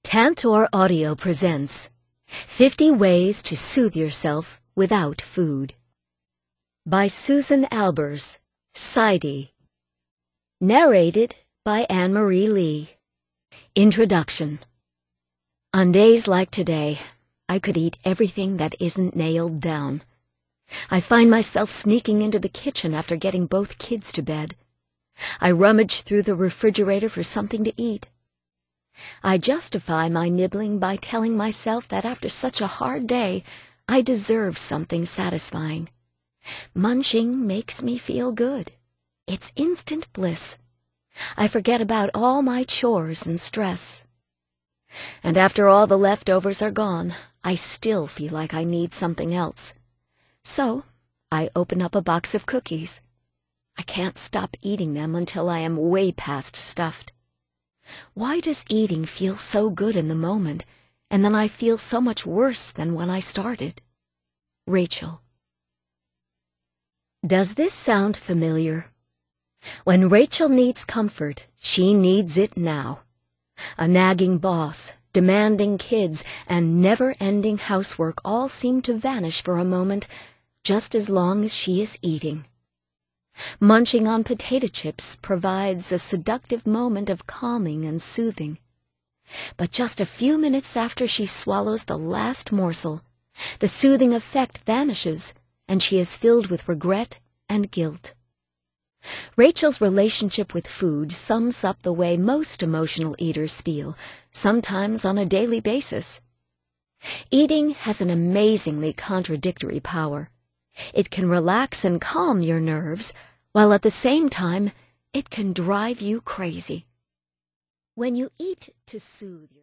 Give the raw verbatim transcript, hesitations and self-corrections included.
Tantor Audio presents fifty Ways to Soothe Yourself Without Food by Susan Albers, Psyde. Narrated by Anne-Marie Lee. Introduction. On days like today, I could eat everything that isn't nailed down. I find myself sneaking into the kitchen after getting both kids to bed. I rummage through the refrigerator for something to eat. I justify my nibbling by telling myself that after such a hard day, I deserve something satisfying. Munching makes me feel good. It's instant bliss. I forget about all my chores and stress. And after all the leftovers are gone, I still feel like I need something else. So, I open up a box of cookies. I can't stop eating them until I am way past stuffed. Why does eating feel so good in the moment, and then I feel so much worse than when I started? Rachel. Does this sound familiar? When Rachel needs comfort, she needs it now. A nagging boss, demanding kids, and never-ending housework all seem to vanish for a moment, just as long as she is eating. Munching on potato chips provides a seductive moment of calming and soothing. But just a few minutes after she swallows the last morsel, the soothing effect vanishes, and she is filled with regret and guilt. Rachel's relationship with food sums up the way most emotional eaters feel, sometimes on a daily basis. Eating has an amazingly contradictory power. It can relax and calm your nerves, while at the same time, it can drive you crazy. When you eat to soothe your